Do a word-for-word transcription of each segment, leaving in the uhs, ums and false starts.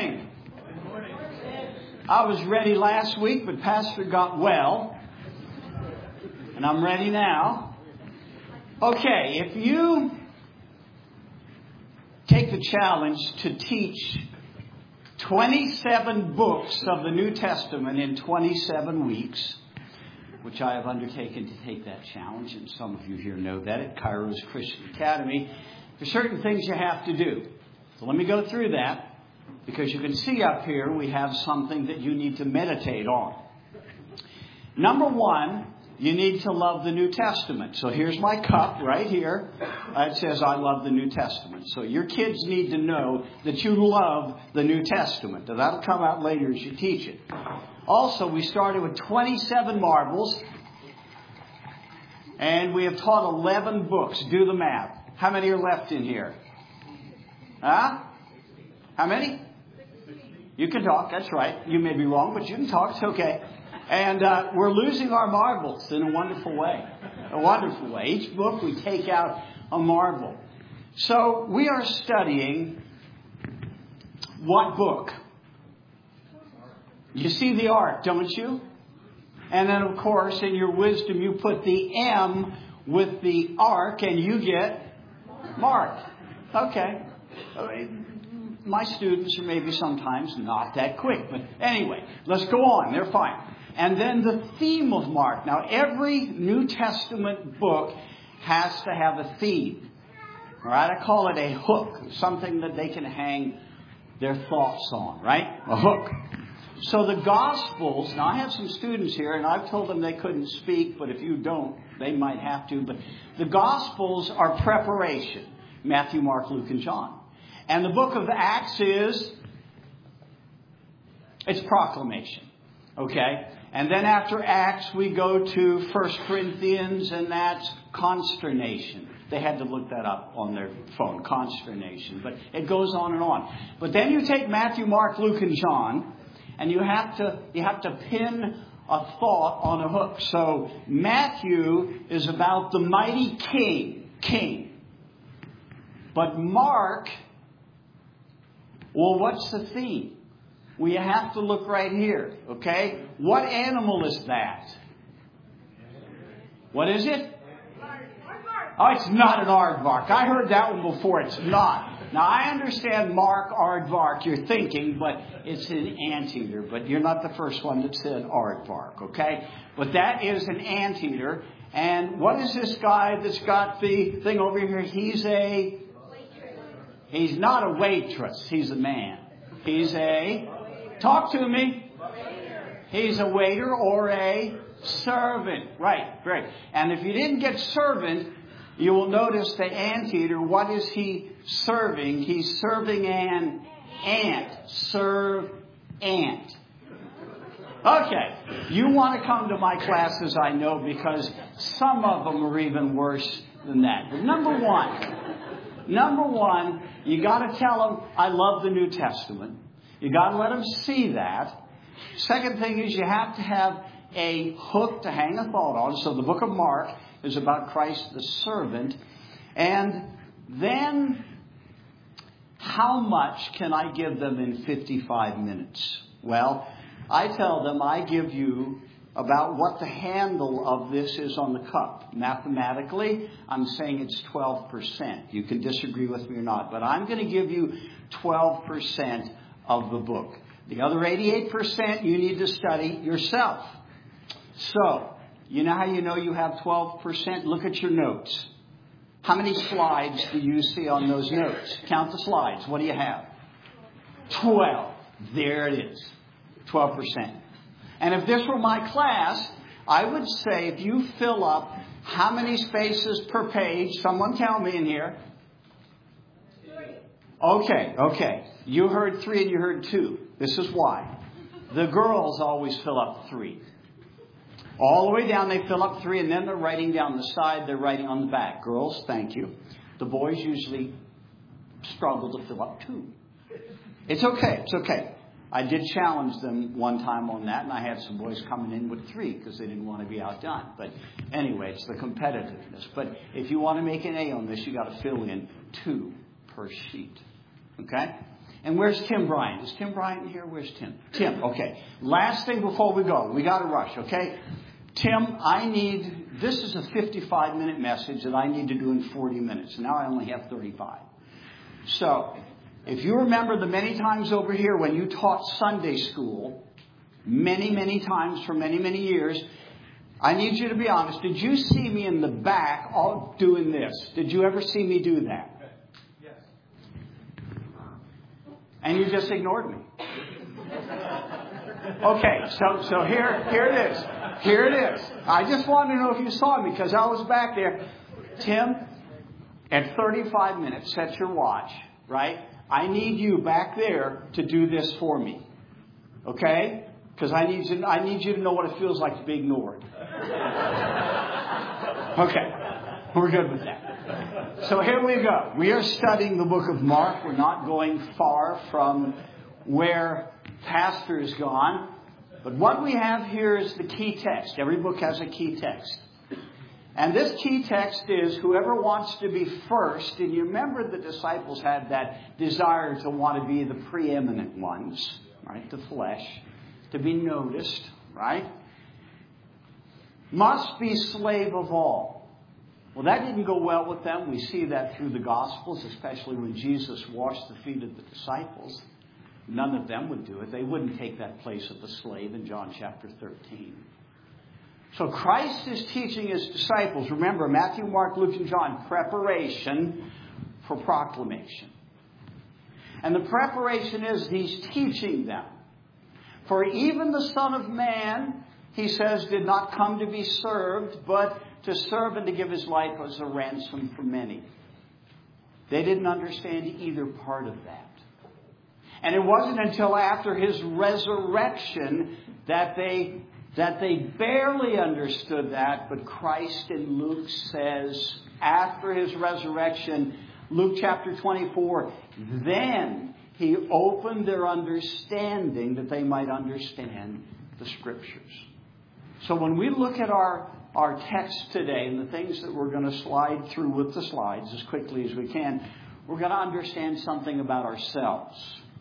morning. I was ready last week, but Pastor got well. And I'm ready now. Okay, if you take the challenge to teach twenty-seven books of the New Testament in twenty-seven weeks, which I have undertaken to take that challenge, and some of you here know that at Kairos Christian Academy, there's certain things you have to do. So let me go through that, because you can see up here we have something that you need to meditate on. Number one, you need to love the New Testament. So here's my cup right here. It says, I love the New Testament. So your kids need to know that you love the New Testament. Now, that'll come out later as you teach it. Also, we started with twenty-seven marbles. And we have taught eleven books. Do the math. How many are left in here? Huh? How many? You can talk. That's right. You may be wrong, but you can talk. It's okay. And uh, we're losing our marbles in a wonderful way. A wonderful way. Each book we take out a marble. So we are studying what book? You see the ark, don't you? And then, of course, in your wisdom, you put the M with the ark and you get Mark. Okay. My students are maybe sometimes not that quick. But anyway, let's go on. They're fine. And then the theme of Mark. Now, every New Testament book has to have a theme. All right? I call it a hook. Something that they can hang their thoughts on, right? A hook. So the Gospels, now I have some students here, and I've told them they couldn't speak, but if you don't, they might have to. But the Gospels are preparation. Matthew, Mark, Luke, and John. And the book of Acts is, it's proclamation. Okay? And then after Acts, we go to First Corinthians, and that's consternation. They had to look that up on their phone, consternation. But it goes on and on. But then you take Matthew, Mark, Luke, and John, and you have to you have to pin a thought on a hook. So Matthew is about the mighty king, king. But Mark, well, what's the theme? Well, you have to look right here, okay? What animal is that? What is it? Oh, it's not an aardvark. I heard that one before. It's not. Now, I understand Mark, aardvark, you're thinking, but it's an anteater. But you're not the first one that said aardvark, okay? But that is an anteater. And what is this guy that's got the thing over here? He's a... He's not a waitress. He's a man. He's a... Talk to me. He's a waiter or a servant. Right, great. And if you didn't get servant, you will notice the anteater. What is he serving? He's serving an ant. Serve ant. Okay. You want to come to my classes, I know, because some of them are even worse than that. But number one, number one, you got to tell them, I love the New Testament. You got to let them see that. Second thing is you have to have a hook to hang a thought on. So the book of Mark is about Christ the servant. And then how much can I give them in fifty-five minutes? Well, I tell them I give you about what the handle of this is on the cup. Mathematically, I'm saying it's twelve percent. You can disagree with me or not, but I'm going to give you twelve percent of the book. The other eighty-eight percent you need to study yourself. So, you know how you know you have twelve percent? Look at your notes. How many slides do you see on those notes? Count the slides. What do you have? twelve. There it is. twelve percent. And if this were my class, I would say if you fill up how many spaces per page, someone tell me in here. Okay, okay. You heard three and you heard two. This is why. The girls always fill up three. All the way down, they fill up three, and then they're writing down the side, they're writing on the back. Girls, thank you. The boys usually struggle to fill up two. It's okay, it's okay. I did challenge them one time on that, and I had some boys coming in with three because they didn't want to be outdone. But anyway, it's the competitiveness. But if you want to make an A on this, you got to fill in two per sheet. Okay? And where's Tim Bryant? Is Tim Bryant here? Where's Tim? Tim, okay. Last thing before we go. We got to rush, okay? Tim, I need, this is a fifty-five minute message that I need to do in forty minutes. Now I only have thirty-five. So, if you remember the many times over here when you taught Sunday school, many, many times for many, many years, I need you to be honest. Did you see me in the back all doing this? Did you ever see me do that? Yes. And you just ignored me. Okay, so so here here it is. Here it is. I just wanted to know if you saw me because I was back there. Tim, at thirty-five minutes, set your watch, right? I need you back there to do this for me. Okay? Because I need you, I need you to know what it feels like to be ignored. Okay. We're good with that. So here we go. We are studying the book of Mark. We're not going far from where Pastor is gone. But what we have here is the key text. Every book has a key text. And this key text is whoever wants to be first. And you remember the disciples had that desire to want to be the preeminent ones, right? The flesh. To be noticed, right? Must be slave of all. Well, that didn't go well with them. We see that through the Gospels, especially when Jesus washed the feet of the disciples. None of them would do it. They wouldn't take that place of the slave in John chapter thirteen. So Christ is teaching his disciples. Remember, Matthew, Mark, Luke, and John, preparation for proclamation. And the preparation is he's teaching them. For even the Son of Man, he says, did not come to be served, but to serve and to give his life as a ransom for many. They didn't understand either part of that. And it wasn't until after his resurrection that they that they barely understood that. But Christ in Luke says, after his resurrection, Luke chapter twenty-four, then he opened their understanding that they might understand the Scriptures. So when we look at our, our text today and the things that we're going to slide through with the slides as quickly as we can, we're going to understand something about ourselves.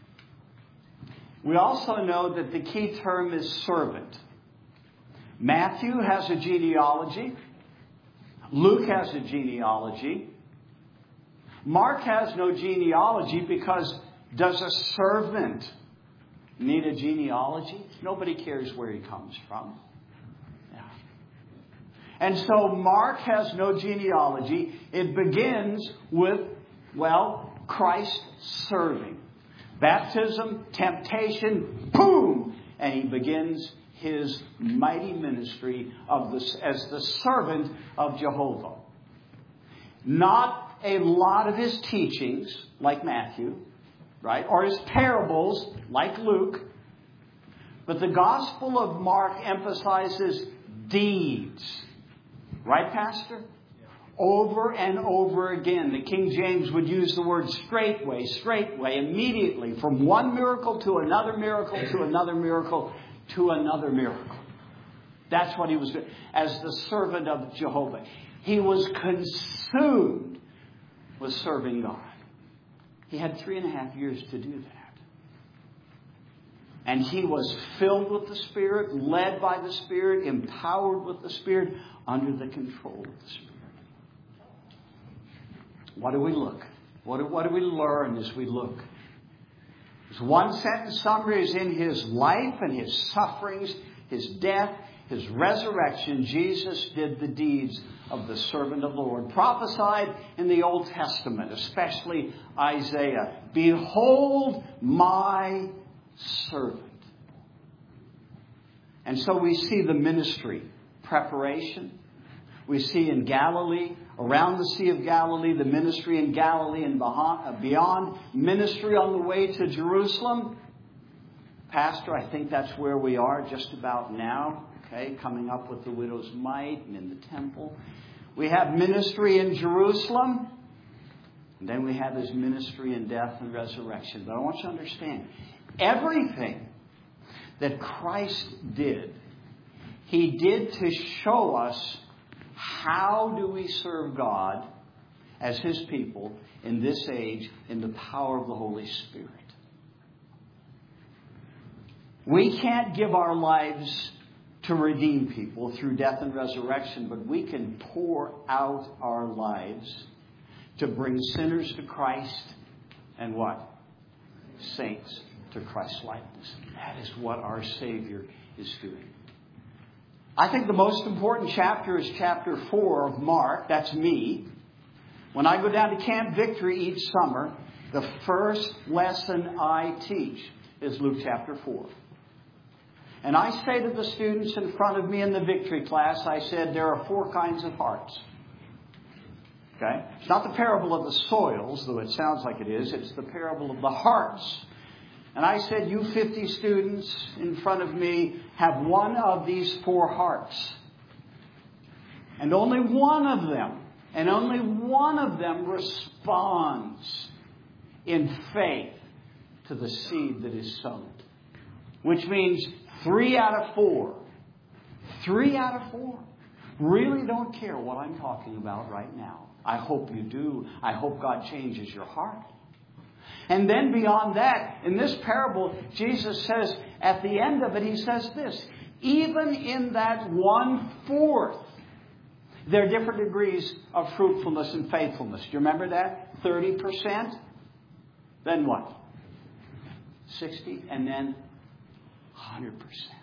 We also know that the key term is servant. Matthew has a genealogy. Luke has a genealogy. Mark has no genealogy because does a servant need a genealogy? Nobody cares where he comes from. Yeah. And so Mark has no genealogy. It begins with, well, Christ serving. Baptism, temptation, boom! And he begins his mighty ministry of the, as the servant of Jehovah. Not a lot of his teachings, like Matthew, right? Or his parables, like Luke. But the Gospel of Mark emphasizes deeds. Right, Pastor? Over and over again. The King James would use the word straightway, straightway, immediately, from one miracle to another miracle to another miracle to another miracle. That's what he was doing as the servant of Jehovah. He was consumed with serving God. He had three and a half years to do that. And he was filled with the Spirit, led by the Spirit, empowered with the Spirit, under the control of the Spirit. What do we look? What do, what do we learn as we look? There's one sentence summary is in his life and his sufferings, his death, his resurrection. Jesus did the deeds of the servant of the Lord. Prophesied in the Old Testament, especially Isaiah. Behold my servant. And so we see the ministry preparation. We see in Galilee, around the Sea of Galilee, the ministry in Galilee and beyond, ministry on the way to Jerusalem. Pastor, I think that's where we are just about now, okay, coming up with the widow's mite and in the temple. We have ministry in Jerusalem, and then we have his ministry in death and resurrection. But I want you to understand, everything that Christ did, he did to show us how do we serve God as his people in this age in the power of the Holy Spirit. We can't give our lives to redeem people through death and resurrection, but we can pour out our lives to bring sinners to Christ and what? Saints to Christ's likeness. That is what our Savior is doing. I think the most important chapter is chapter four of Mark. That's me. When I go down to Camp Victory each summer, the first lesson I teach is Luke chapter four. And I say to the students in front of me in the Victory class, I said, there are four kinds of hearts. Okay? It's not the parable of the soils, though it sounds like it is. It's the parable of the hearts. And I said, you fifty students in front of me have one of these four hearts. And only one of them, and only one of them responds in faith to the seed that is sown. Which means three out of four. Three out of four. Really don't care what I'm talking about right now. I hope you do. I hope God changes your heart. And then beyond that, in this parable, Jesus says, at the end of it, He says this. Even in that one-fourth, there are different degrees of fruitfulness and faithfulness. Do you remember that? thirty percent. Then what? sixty. And then one hundred percent.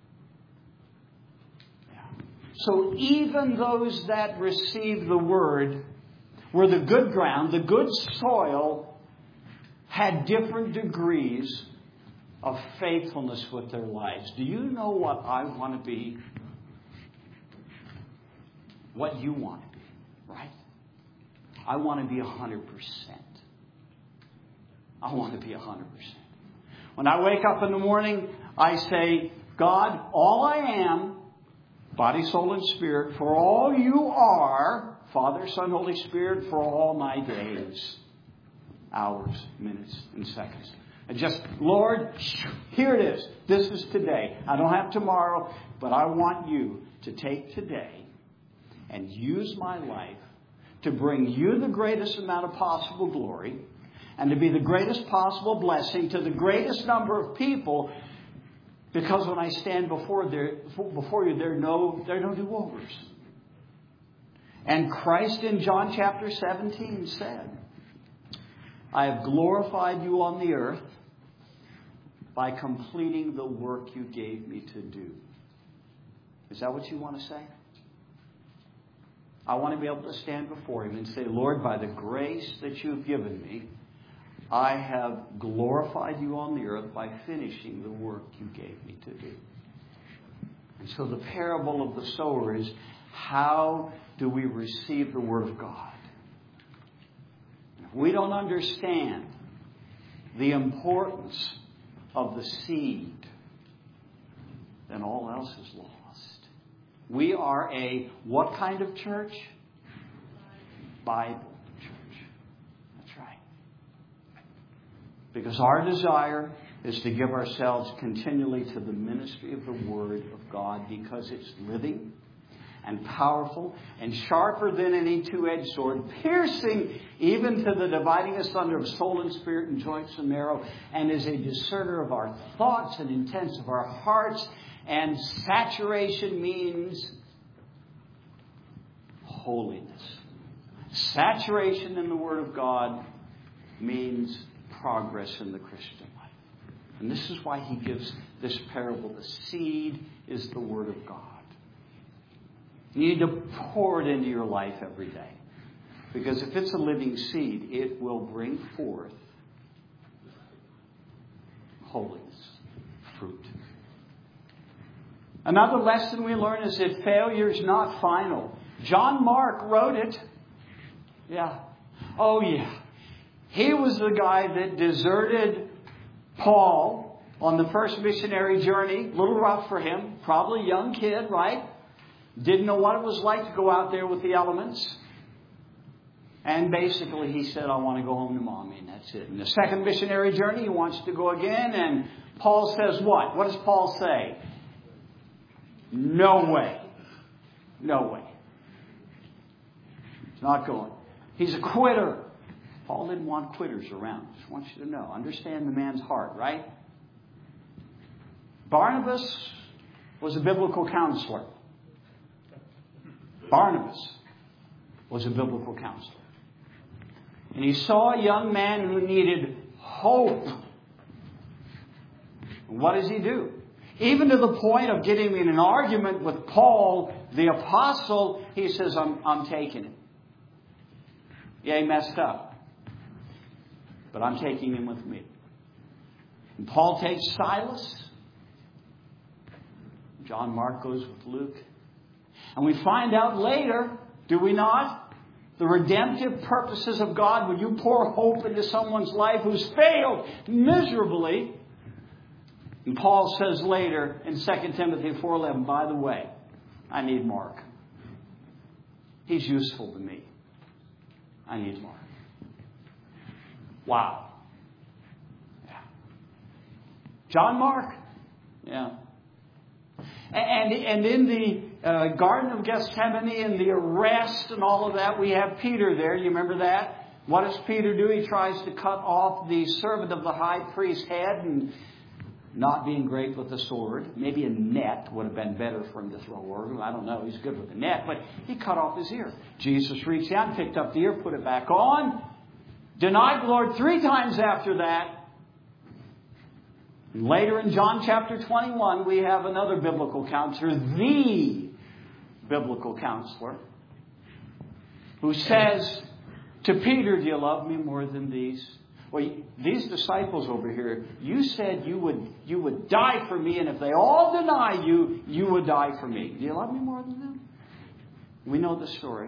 Yeah. So even those that received the word were the good ground, the good soil, had different degrees of faithfulness with their lives. Do you know what I want to be? What you want to be, right? I want to be one hundred percent. I want to be one hundred percent. When I wake up in the morning, I say, God, all I am, body, soul, and spirit, for all you are, Father, Son, Holy Spirit, for all my days. Hours, minutes, and seconds. And just, Lord, here it is. This is today. I don't have tomorrow, but I want you to take today and use my life to bring you the greatest amount of possible glory and to be the greatest possible blessing to the greatest number of people, because when I stand before there, before you, there are no, there are no do-overs. And Christ in John chapter seventeen said, I have glorified you on the earth by completing the work you gave me to do. Is that what you want to say? I want to be able to stand before Him and say, Lord, by the grace that you've given me, I have glorified you on the earth by finishing the work you gave me to do. And so the parable of the sower is, how do we receive the Word of God? If we don't understand the importance of the seed, then all else is lost. We are a what kind of church? Bible church. That's right. Because our desire is to give ourselves continually to the ministry of the Word of God, because it's living and powerful and sharper than any two-edged sword, piercing even to the dividing asunder of soul and spirit and joints and marrow, and is a discerner of our thoughts and intents of our hearts. And saturation means holiness. Saturation in the Word of God means progress in the Christian life. And this is why He gives this parable. The seed is the Word of God. You need to pour it into your life every day. Because if it's a living seed, it will bring forth holiness, fruit. Another lesson we learn is that failure is not final. John Mark wrote it. Yeah. Oh, yeah. He was the guy that deserted Paul on the first missionary journey. A little rough for him. Probably a young kid, right? Didn't know what it was like to go out there with the elements. And basically he said, I want to go home to mommy, and that's it. And the second missionary journey, he wants to go again. And Paul says what? What does Paul say? No way. No way. He's not going. He's a quitter. Paul didn't want quitters around. Just want you to know. Understand the man's heart, right? Barnabas was a biblical counselor. Barnabas was a biblical counselor. And he saw a young man who needed hope. What does he do? Even to the point of getting in an argument with Paul, the apostle, he says, I'm, I'm taking him. Yeah, he messed up. But I'm taking him with me. And Paul takes Silas. John Mark goes with Luke. And we find out later, do we not? The redemptive purposes of God when you pour hope into someone's life who's failed miserably. And Paul says later in Second Timothy four eleven, by the way, I need Mark. He's useful to me. I need Mark. Wow. Yeah. John Mark. Yeah. And, and in the uh, Garden of Gethsemane and the arrest and all of that, we have Peter there. You remember that? What does Peter do? He tries to cut off the servant of the high priest's head, and not being great with the sword. Maybe a net would have been better for him to throw over. I don't know. He's good with a net. But he cut off his ear. Jesus reached out and picked up the ear, put it back on. Denied the Lord three times after that. Later in John chapter twenty-one, we have another biblical counselor, the biblical counselor, who says to Peter, do you love me more than these? Well, these disciples over here, you said you would you would die for me, and if they all deny you, you would die for me. Do you love me more than them? We know the story.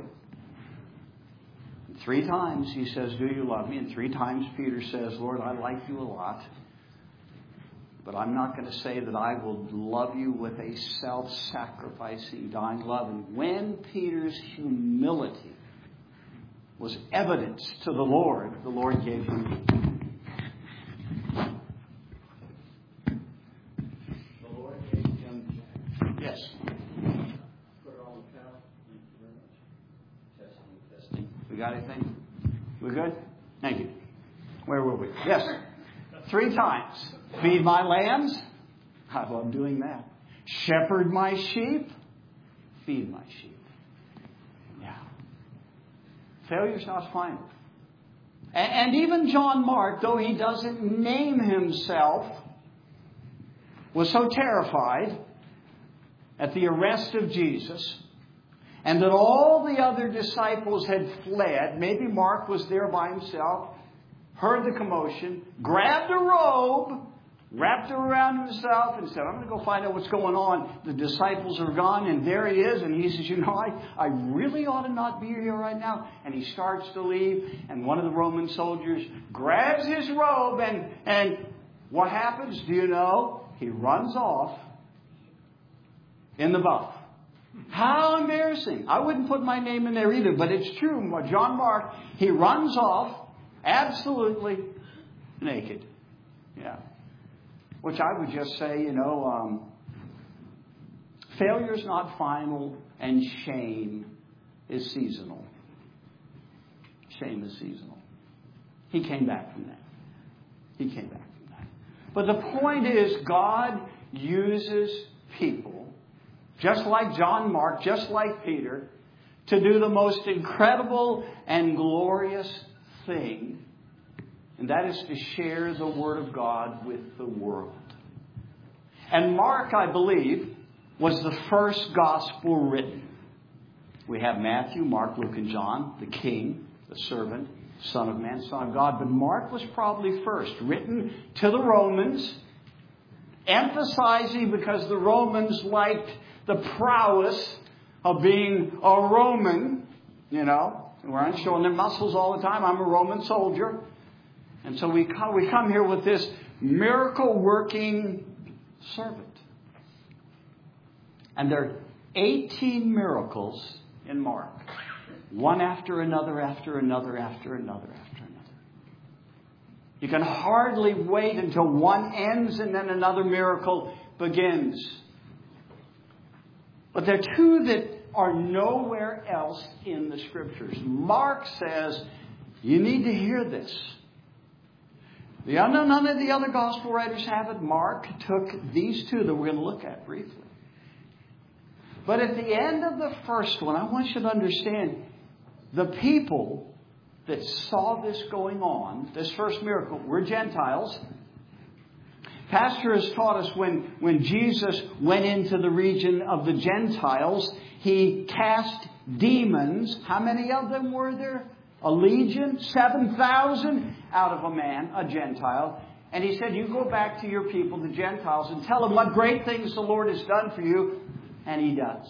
Three times he says, do you love me? And three times Peter says, Lord, I like you a lot. But I'm not going to say that I will love you with a self-sacrificing, dying love. And when Peter's humility was evidence to the Lord, the Lord gave him. The Lord gave him. Yes. Put it on the count. Thank you very much. Testing, testing. We got anything? We good? Thank you. Where were we? Yes. Three times. Feed my lambs. I love doing that. Shepherd my sheep. Feed my sheep. Yeah. Failure's not final. And, and even John Mark, though he doesn't name himself, was so terrified at the arrest of Jesus and that all the other disciples had fled. Maybe Mark was there by himself, heard the commotion, grabbed a robe, wrapped it around himself and said, I'm going to go find out what's going on. The disciples are gone, and there he is. And he says, you know, I, I really ought to not be here right now. And he starts to leave, and one of the Roman soldiers grabs his robe, and, and what happens? Do you know? He runs off in the buff. How embarrassing. I wouldn't put my name in there either, but it's true. John Mark, he runs off absolutely naked. Yeah. Which I would just say, you know, um, failure is not final, and shame is seasonal. Shame is seasonal. He came back from that. He came back from that. But the point is, God uses people, just like John Mark, just like Peter, to do the most incredible and glorious thing. And that is to share the Word of God with the world. And Mark, I believe, was the first gospel written. We have Matthew, Mark, Luke, and John, the king, the servant, Son of Man, Son of God. But Mark was probably first, written to the Romans, emphasizing because the Romans liked the prowess of being a Roman, you know. They weren't showing their muscles all the time. I'm a Roman soldier. And so we come, we come here with this miracle-working servant. And there are eighteen miracles in Mark. One after another, after another, after another, after another. You can hardly wait until one ends and then another miracle begins. But there are two that are nowhere else in the Scriptures. Mark says, you need to hear this. The other, none of the other gospel writers have it. Mark took these two that we're going to look at briefly. But at the end of the first one, I want you to understand the people that saw this going on, this first miracle, were Gentiles. Pastor has taught us when, when Jesus went into the region of the Gentiles, he cast demons. How many of them were there? A legion, seven thousand out of a man, a Gentile. And he said, you go back to your people, the Gentiles, and tell them what great things the Lord has done for you. And he does.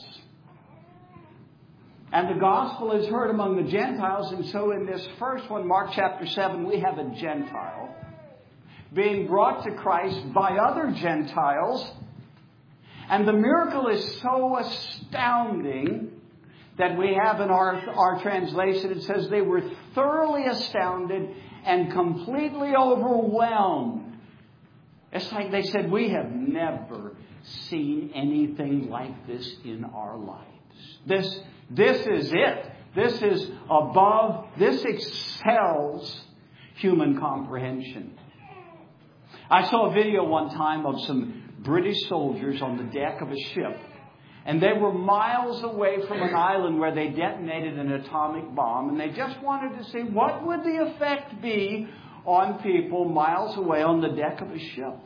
And the gospel is heard among the Gentiles. And so in this first one, Mark chapter seven, we have a Gentile being brought to Christ by other Gentiles. And the miracle is so astounding that we have in our, our translation, it says they were thoroughly astounded and completely overwhelmed. It's like they said, we have never seen anything like this in our lives. This, this is it. This is above, this excels human comprehension. I saw a video one time of some British soldiers on the deck of a ship. And they were miles away from an island where they detonated an atomic bomb. And they just wanted to see what would the effect be on people miles away on the deck of a ship.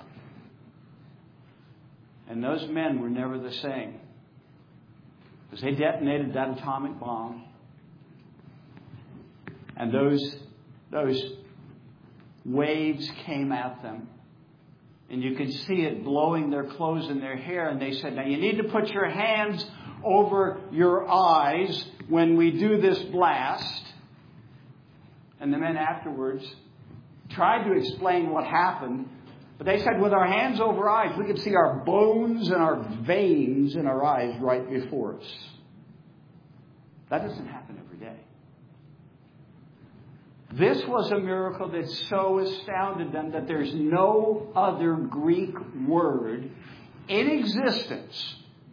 And those men were never the same. Because they detonated that atomic bomb. And those, those waves came at them. And you could see it blowing their clothes and their hair. And they said, now you need to put your hands over your eyes when we do this blast. And the men afterwards tried to explain what happened. But they said, with our hands over our eyes, we could see our bones and our veins in our eyes right before us. That doesn't happen every day. This was a miracle that so astounded them that there's no other Greek word in existence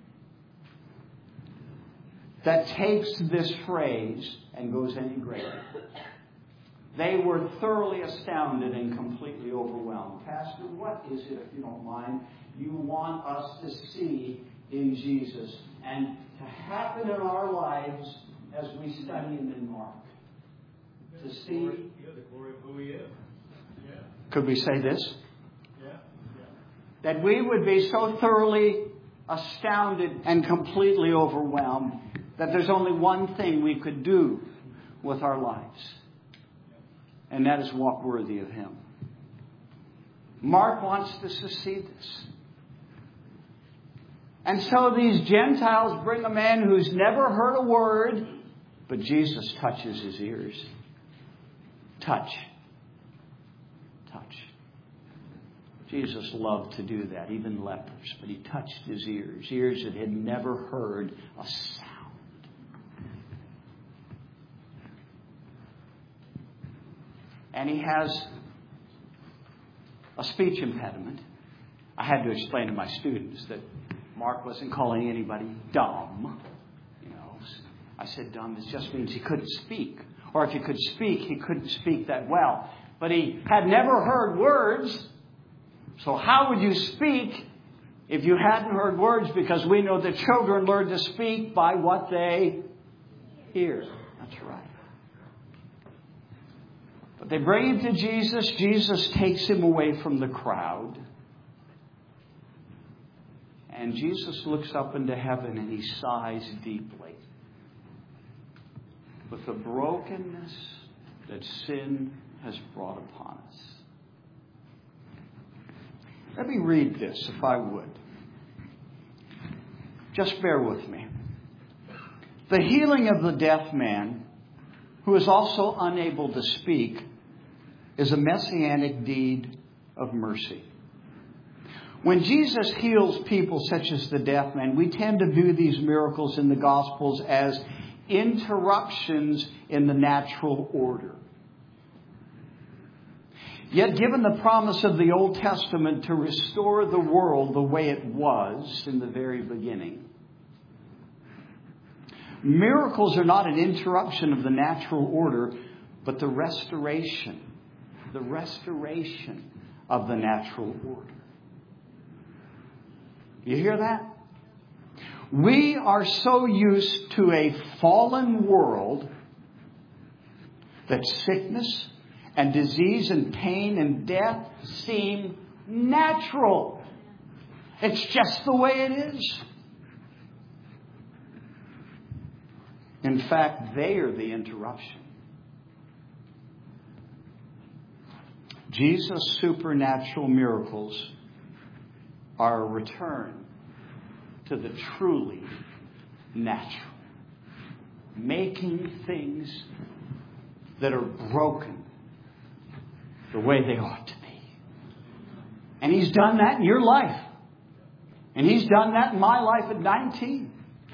that takes this phrase and goes any greater. They were thoroughly astounded and completely overwhelmed. Pastor, what is it, if you don't mind, you want us to see in Jesus and to happen in our lives as we study him in Mark? To see. Yeah, the glory of who he is. Yeah. Could we say this? Yeah. Yeah. That we would be so thoroughly astounded and completely overwhelmed that there's only one thing we could do with our lives. And that is walk worthy of him. Mark wants us to see this. And so these Gentiles bring a man who's never heard a word, but Jesus touches his ears. Touch. Touch. Jesus loved to do that, even lepers. But he touched his ears, ears that had never heard a sound. And he has a speech impediment. I had to explain to my students that Mark wasn't calling anybody dumb. You know, I said dumb, it just means he couldn't speak. Or if he could speak, he couldn't speak that well. But he had never heard words. So how would you speak if you hadn't heard words? Because we know that children learn to speak by what they hear. That's right. But they bring him to Jesus. Jesus takes him away from the crowd. And Jesus looks up into heaven and he sighs deeply. With the brokenness that sin has brought upon us. Let me read this, if I would. Just bear with me. The healing of the deaf man, who is also unable to speak, is a messianic deed of mercy. When Jesus heals people such as the deaf man, we tend to view these miracles in the Gospels as interruptions in the natural order. Yet, given the promise of the Old Testament to restore the world the way it was in the very beginning, miracles are not an interruption of the natural order, but the restoration, the restoration of the natural order. You hear that? We are so used to a fallen world that sickness and disease and pain and death seem natural. It's just the way it is. In fact, they are the interruption. Jesus' supernatural miracles are a return to the truly natural. Making things that are broken the way they ought to be. And He's done that in your life. And He's done that in my life at nineteen.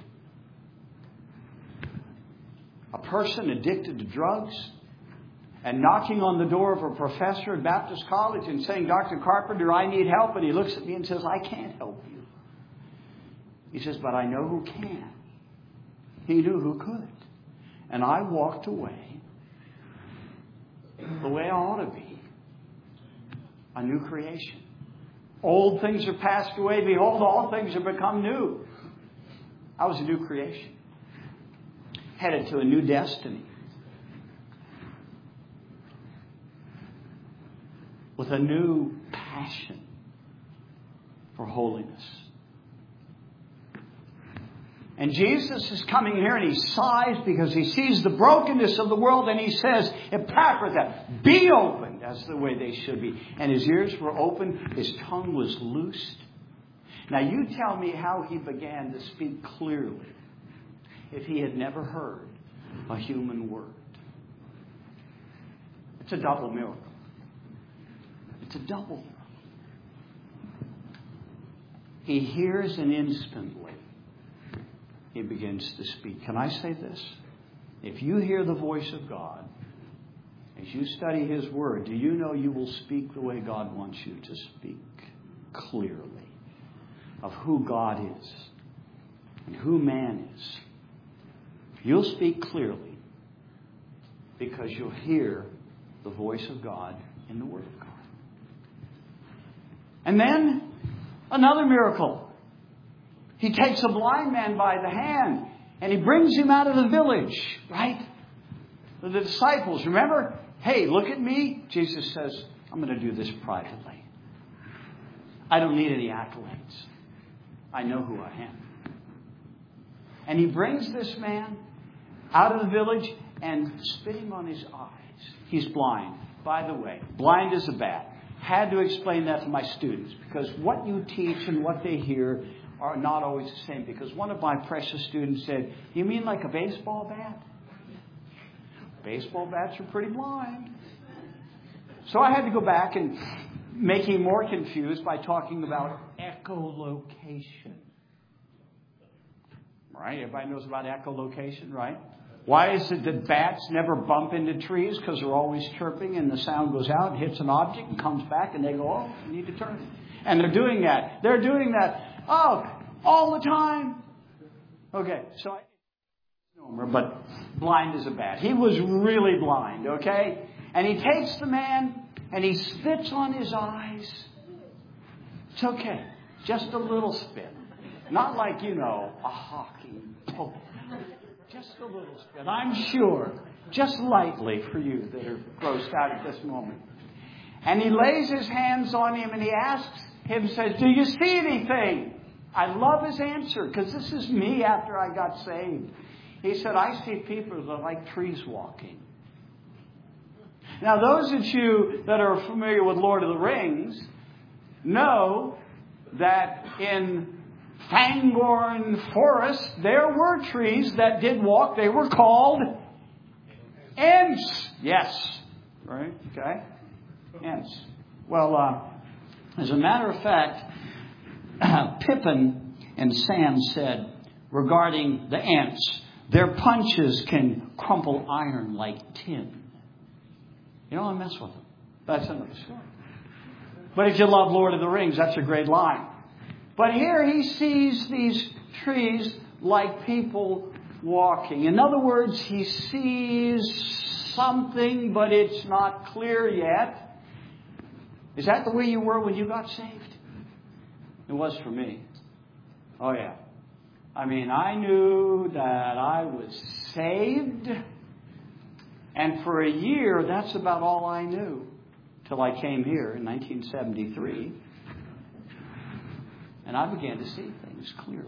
A person addicted to drugs and knocking on the door of a professor at Baptist College and saying, Doctor Carpenter, I need help. And he looks at me and says, I can't help you. He says, but I know who can. He knew who could. And I walked away the way I ought to be. A new creation. Old things are passed away. Behold, all things have become new. I was a new creation. Headed to a new destiny. With a new passion for holiness. And Jesus is coming here and He sighs because He sees the brokenness of the world, and He says, Epaphratha, be opened as the way they should be. And His ears were open, His tongue was loosed. Now you tell me how He began to speak clearly if He had never heard a human word. It's a double miracle. It's a double miracle. He hears, and instantly He begins to speak. Can I say this? If you hear the voice of God, as you study His Word, do you know you will speak the way God wants you to speak clearly of who God is and who man is? You'll speak clearly because you'll hear the voice of God in the Word of God. And then another miracle. He takes a blind man by the hand and He brings him out of the village, right? The disciples, remember? Hey, look at me. Jesus says, I'm going to do this privately. I don't need any accolades. I know who I am. And He brings this man out of the village and spitting on his eyes. He's blind. By the way, blind as a bat. Had to explain that to my students because what you teach and what they hear are not always the same. Because one of my precious students said, you mean like a baseball bat? Baseball bats are pretty blind. So I had to go back and make him more confused by talking about echolocation. Right? Everybody knows about echolocation, right? Why is it that bats never bump into trees? Because they're always chirping and the sound goes out, hits an object and comes back and they go, oh, you need to turn. And they're doing that. They're doing that. Oh, all the time. Okay, so I but blind as a bat. He was really blind, okay? And he takes the man and he spits on his eyes. It's okay. Just a little spit. Not like, you know, a hockey poke. Just a little spit. I'm sure. Just lightly for you that are grossed out at this moment. And he lays his hands on him and he asks him, says, do you see anything? I love his answer because this is me after I got saved. He said, I see people that are like trees walking. Now, those of you that are familiar with Lord of the Rings know that in Fangorn Forest, there were trees that did walk. They were called Ents. Yes. Right? Okay. Ents. Well, uh, as a matter of fact, Pippin and Sam said regarding the Ents, their punches can crumple iron like tin. You don't want to mess with them. That's another story. But if you love Lord of the Rings, that's a great line. But here he sees these trees like people walking. In other words, he sees something, but it's not clear yet. Is that the way you were when you got saved? It was for me. Oh, yeah. I mean, I knew that I was saved. And for a year, that's about all I knew. Till I came here in nineteen seventy-three. And I began to see things clearly.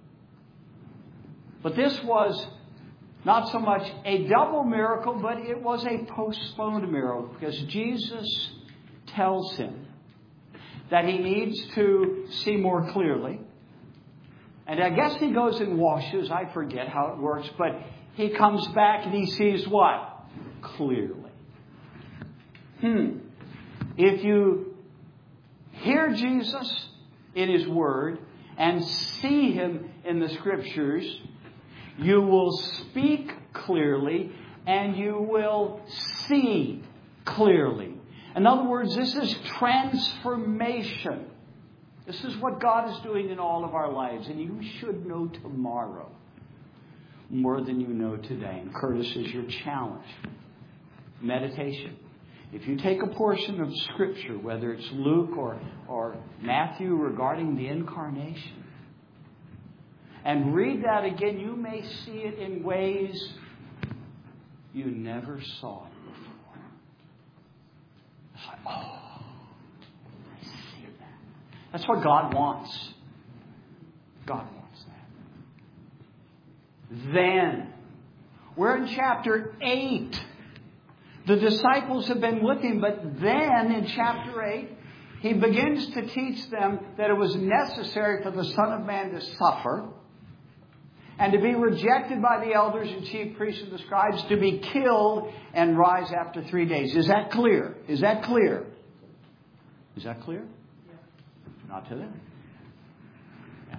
But this was not so much a double miracle, but it was a postponed miracle. Because Jesus tells him that he needs to see more clearly. And I guess he goes and washes. I forget how it works. But he comes back and he sees what? Clearly. Hmm. If you hear Jesus in His Word and see Him in the Scriptures, you will speak clearly and you will see clearly. In other words, this is transformation. This is what God is doing in all of our lives. And you should know tomorrow more than you know today. And Curtis is your challenge. Meditation. If you take a portion of Scripture, whether it's Luke or, or Matthew regarding the incarnation, and read that again, you may see it in ways you never saw it before. It's like, oh, I see that. That's what God wants. God wants that. Then, we're in chapter eight. The disciples have been with Him, but then in chapter eight, He begins to teach them that it was necessary for the Son of Man to suffer and to be rejected by the elders and chief priests and the scribes, to be killed and rise after three days. Is that clear? Is that clear? Is that clear? Not to them. Yeah.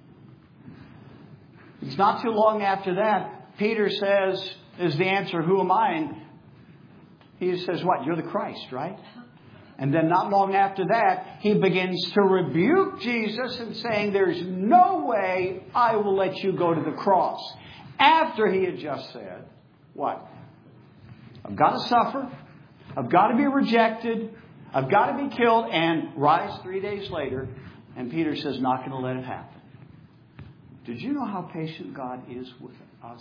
It's not too long after that, Peter says, is the answer, who am I? And he says, what? You're the Christ, right? And then not long after that, he begins to rebuke Jesus and saying, there's no way I will let you go to the cross. After he had just said, what? I've got to suffer. I've got to be rejected. I've got to be killed and rise three days later. And Peter says, not going to let it happen. Did you know how patient God is with us?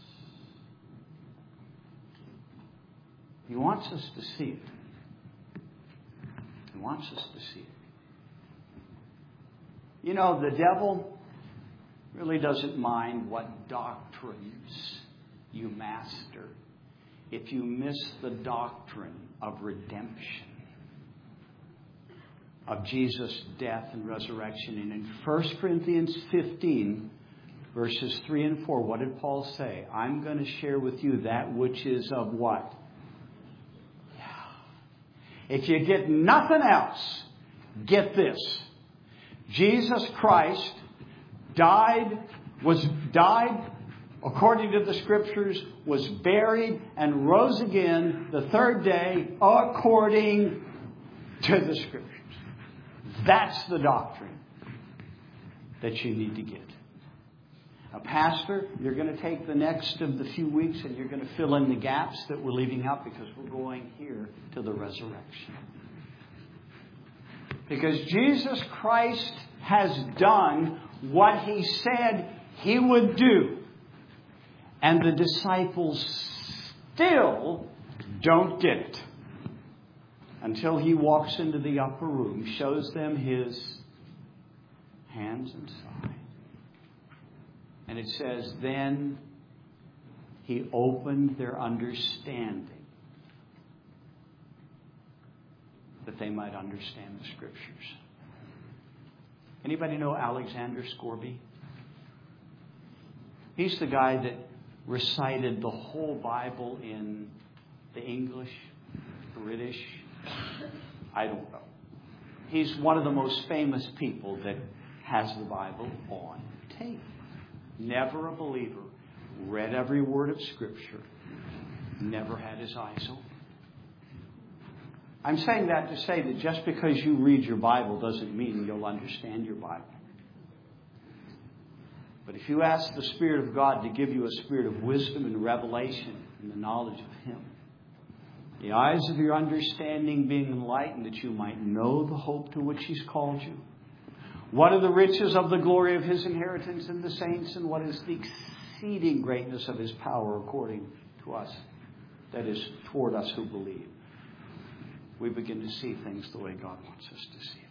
He wants us to see it. He wants us to see it. You know, the devil really doesn't mind what doctrines you master if you miss the doctrine of redemption, of Jesus' death and resurrection. And in First Corinthians fifteen, verses three and four, what did Paul say? I'm going to share with you that which is of what? If you get nothing else, get this. Jesus Christ died, was died according to the Scriptures, was buried, and rose again the third day according to the Scriptures. That's the doctrine that you need to get. Now, Pastor, you're going to take the next of the few weeks and you're going to fill in the gaps that we're leaving out because we're going here to the resurrection. Because Jesus Christ has done what He said He would do. And the disciples still don't get it. Until He walks into the upper room, shows them His hands and side. And it says, then He opened their understanding that they might understand the Scriptures. Anybody know Alexander Scourby? He's the guy that recited the whole Bible in the English, British, I don't know. He's one of the most famous people that has the Bible on tape. Never a believer. Read every word of Scripture. Never had his eyes open. I'm saying that to say that just because you read your Bible doesn't mean you'll understand your Bible. But if you ask the Spirit of God to give you a spirit of wisdom and revelation and the knowledge of Him, The eyes of your understanding being enlightened, that you might know the hope to which He's called you. What are the riches of the glory of His inheritance in the saints, and what is the exceeding greatness of His power according to us, that is, toward us who believe. We begin to see things the way God wants us to see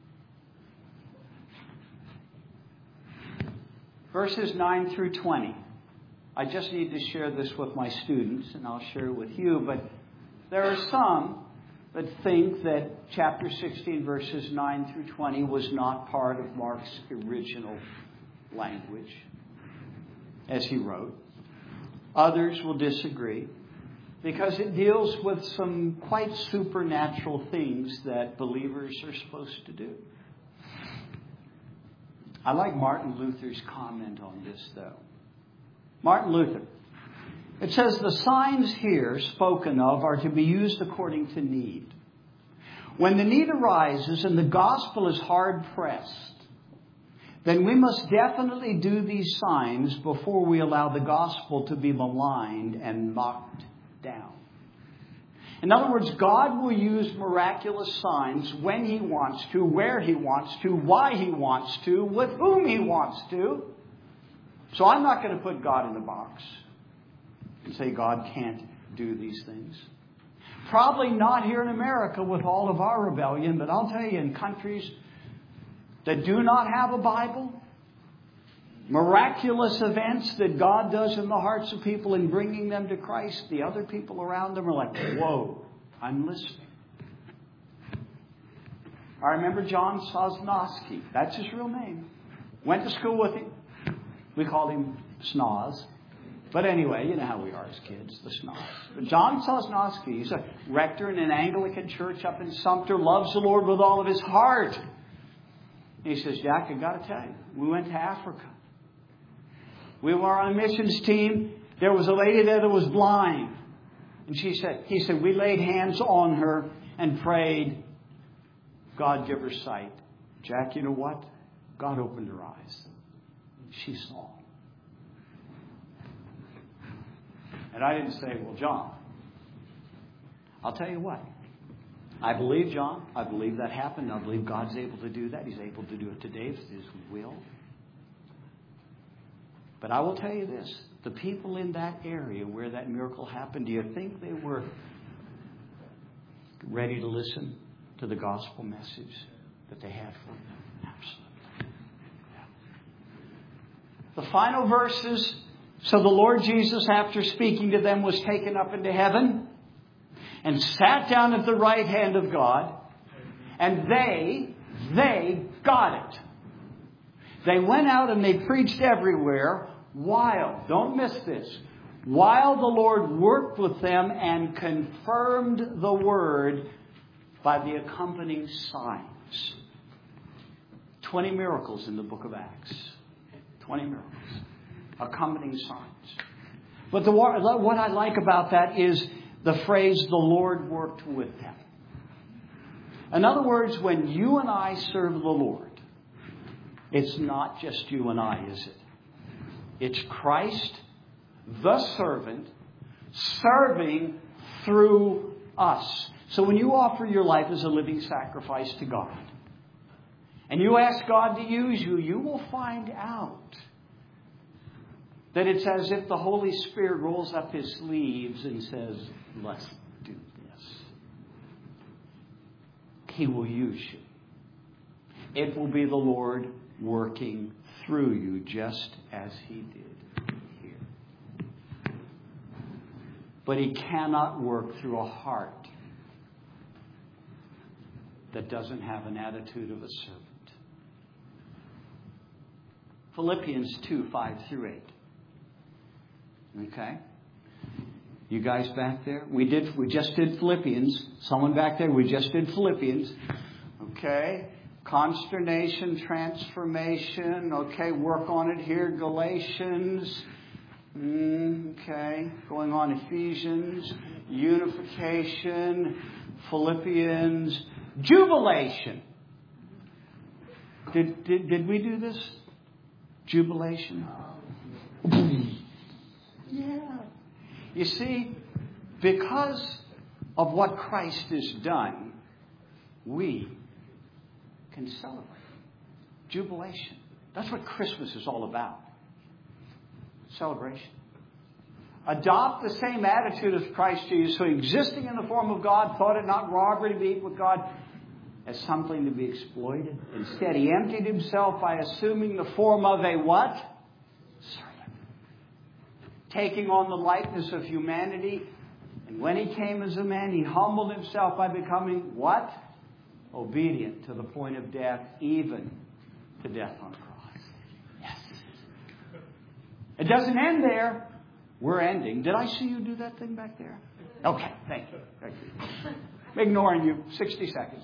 them. Verses nine through twenty. I just need to share this with my students, and I'll share it with you, but there are some that think that chapter sixteen, verses nine through twenty was not part of Mark's original language as he wrote. Others will disagree because it deals with some quite supernatural things that believers are supposed to do. I like Martin Luther's comment on this, though. Martin Luther. It says the signs here spoken of are to be used according to need. When the need arises and the gospel is hard pressed, then we must definitely do these signs before we allow the gospel to be maligned and knocked down. In other words, God will use miraculous signs when He wants to, where He wants to, why He wants to, with whom He wants to. So I'm not going to put God in a box and say God can't do these things. Probably not here in America with all of our rebellion, but I'll tell you, in countries that do not have a Bible, miraculous events that God does in the hearts of people in bringing them to Christ, the other people around them are like, whoa, I'm listening. I remember John Sosnowski. That's his real name. Went to school with him. We called him Snoz. But anyway, you know how we are as kids, the Snoz. But John Sosnowski, he's a rector in an Anglican church up in Sumter, loves the Lord with all of his heart. And he says, Jack, I got to tell you, we went to Africa. We were on a missions team. There was a lady there that was blind. And she said, he said, we laid hands on her and prayed, God give her sight. Jack, you know what? God opened her eyes. She saw. And I didn't say, well, John, I'll tell you what. I believe, John, I believe that happened. I believe God's able to do that. He's able to do it today if it's His will. But I will tell you this. The people in that area where that miracle happened, do you think they were ready to listen to the gospel message that they had for them? Absolutely. The final verses. So the Lord Jesus, after speaking to them, was taken up into heaven and sat down at the right hand of God. And they, they got it. They went out and they preached everywhere while, don't miss this, while the Lord worked with them and confirmed the word by the accompanying signs. Twenty miracles in the book of Acts. Twenty miracles. Accompanying signs. But the, what I like about that is the phrase, the Lord worked with them. In other words, when you and I serve the Lord, it's not just you and I, is it? It's Christ, the servant, serving through us. So when you offer your life as a living sacrifice to God, and you ask God to use you, you will find out that it's as if the Holy Spirit rolls up His sleeves and says, let's do this. He will use you. It will be the Lord working through you just as He did here. But He cannot work through a heart that doesn't have an attitude of a servant. Philippians two, five through eight. Okay? You guys back there? We did. We just did Philippians. Someone back there, we just did Philippians. Okay? Consternation, transformation. Okay, work on it here. Galatians. Mm, okay. Going on Ephesians. Unification. Philippians. Jubilation. Did, did, did we do this? Jubilation? Yeah. You see, because of what Christ has done, we can celebrate. Jubilation. That's what Christmas is all about. Celebration. Adopt the same attitude as Christ Jesus, who existing in the form of God, thought it not robbery to be equal with God as something to be exploited. Instead, he emptied himself by assuming the form of a what? Servant. Taking on the likeness of humanity. And when he came as a man, he humbled himself by becoming what? Obedient to the point of death, even to death on the cross. Yes. It doesn't end there. We're ending. Did I see you do that thing back there? Okay, thank you. Thank you. I'm ignoring you. sixty seconds.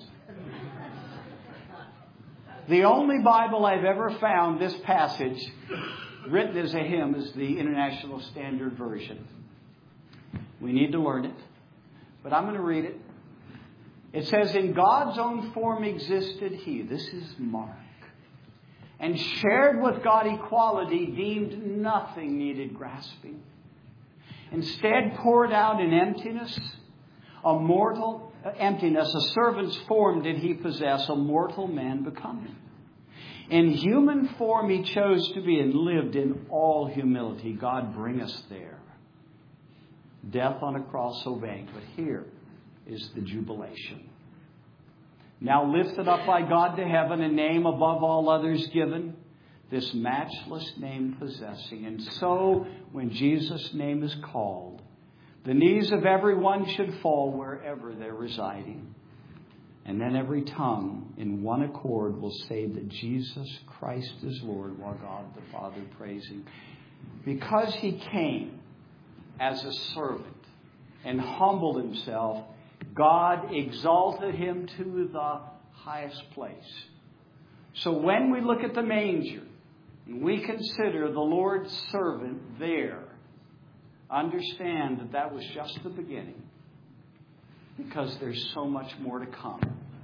The only Bible I've ever found this passage written as a hymn is the International Standard Version. We need to learn it. But I'm going to read it. It says, in God's own form existed he. This is Mark. And shared with God equality, deemed nothing needed grasping. Instead poured out in emptiness, a mortal uh, emptiness, a servant's form did he possess, a mortal man becoming. In human form he chose to be and lived in all humility. God bring us there. Death on a cross obeying. But here is the jubilation. Now lifted up by God to heaven, a name above all others given, this matchless name possessing. And so, when Jesus' name is called, the knees of everyone should fall wherever they're residing. And then every tongue in one accord will say that Jesus Christ is Lord, while God the Father praise him. Because he came as a servant and humbled himself, God exalted him to the highest place. So when we look at the manger, and we consider the Lord's servant there, understand that that was just the beginning, because there's so much more to come.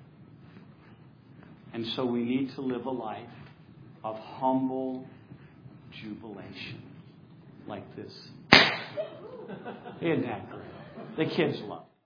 And so we need to live a life of humble jubilation like this. Isn't that great? The kids love it.